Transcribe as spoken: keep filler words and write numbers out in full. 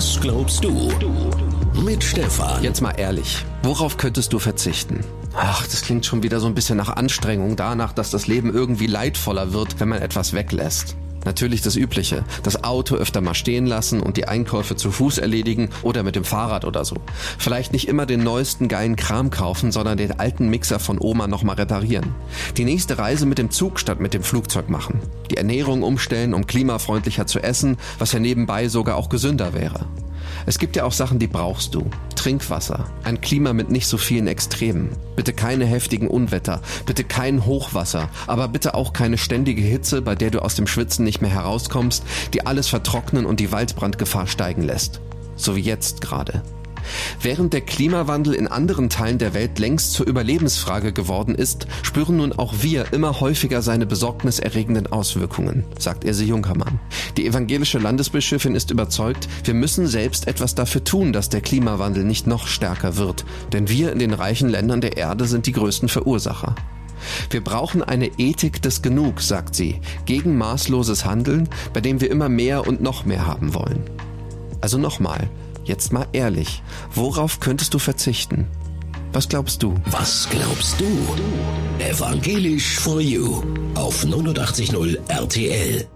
Was glaubst du? Mit Stefan. Jetzt mal ehrlich, worauf könntest du verzichten? Ach, das klingt schon wieder so ein bisschen nach Anstrengung, danach, dass das Leben irgendwie leidvoller wird, wenn man etwas weglässt. Natürlich das Übliche, das Auto öfter mal stehen lassen und die Einkäufe zu Fuß erledigen oder mit dem Fahrrad oder so. Vielleicht nicht immer den neuesten geilen Kram kaufen, sondern den alten Mixer von Oma nochmal reparieren. Die nächste Reise mit dem Zug statt mit dem Flugzeug machen. Die Ernährung umstellen, um klimafreundlicher zu essen, was ja nebenbei sogar auch gesünder wäre. Es gibt ja auch Sachen, die brauchst du. Trinkwasser, ein Klima mit nicht so vielen Extremen. Bitte keine heftigen Unwetter, bitte kein Hochwasser, aber bitte auch keine ständige Hitze, bei der du aus dem Schwitzen nicht mehr herauskommst, die alles vertrocknen und die Waldbrandgefahr steigen lässt. So wie jetzt gerade. Während der Klimawandel in anderen Teilen der Welt längst zur Überlebensfrage geworden ist, spüren nun auch wir immer häufiger seine besorgniserregenden Auswirkungen, sagt Ilse Junkermann. Die evangelische Landesbischöfin ist überzeugt, wir müssen selbst etwas dafür tun, dass der Klimawandel nicht noch stärker wird, denn wir in den reichen Ländern der Erde sind die größten Verursacher. Wir brauchen eine Ethik des Genug, sagt sie, gegen maßloses Handeln, bei dem wir immer mehr und noch mehr haben wollen. Also nochmal, jetzt mal ehrlich, worauf könntest du verzichten? Was glaubst du? Was glaubst du? Evangelisch for You auf neunundachtzig Komma null R T L.